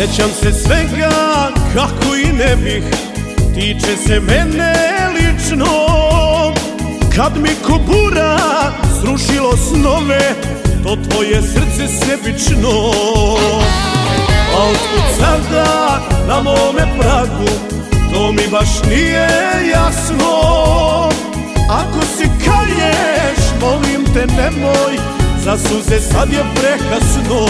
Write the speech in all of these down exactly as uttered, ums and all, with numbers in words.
Sećam se svega kako i ne bih, tiče se mene lično. Kad mi ko bura srušilo snove, to tvoje srce sebično. A otkud sada na mome pragu, to mi baš nije jasno. Ako se kaješ, molim te nemoj, za suze sad je prekasno.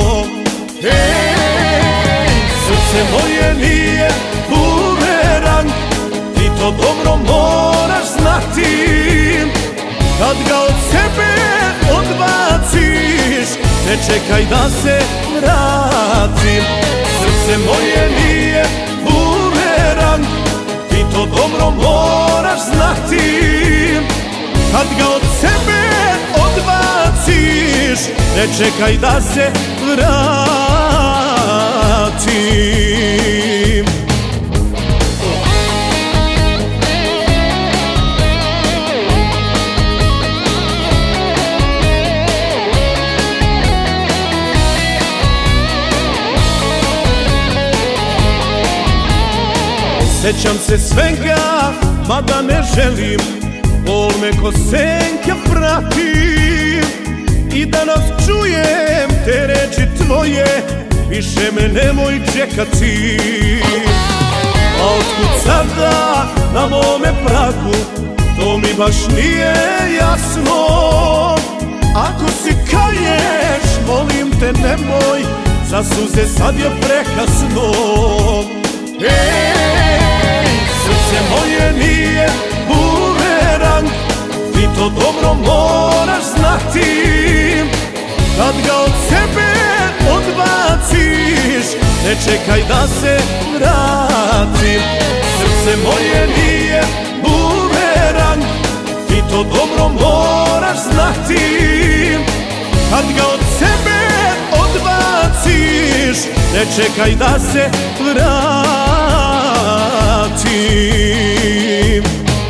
Ej, srce moje nije bumerang, ti to dobro moraš znati. Kad ga od sebe odbaciš, ne čekaj da se vratim. Srce moje nije bumerang, ti to dobro moraš znati. Kad ga od sebe odbaciš, ne čekaj da se vratim. Sećam se svega, mada ne želim, bol me ko senka pratim. I danas čujem te reči tvoje, više me nemoj čekati. A otkud sada na mome pragu, to mi baš nije jasno. Ako se kaješ, molim te nemoj, za suze sad je prekasno. Ej, srce moje nije bumerang, ti to dobro moraš znati. Kad ga od sebe odbaciš, ne čekaj da se vratim. Srce moje nije bumerang, ti to dobro moraš znati. Kad ga od sebe odbaciš, ne čekaj da se vratim.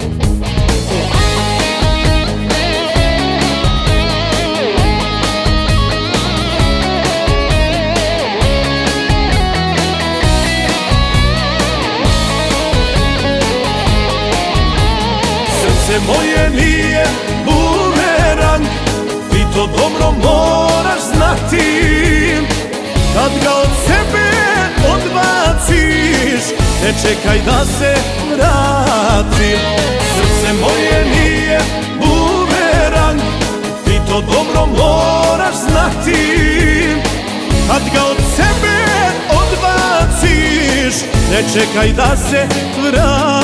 Srce moje nije bumerang, ti to dobro moraš znati. Kad ga od sebe odbaciš, ne čekaj da se vratim. Srce moje nije bumerang, ti to dobro moraš znati. Kad ga od sebe odbaciš, ne čekaj da se vratim.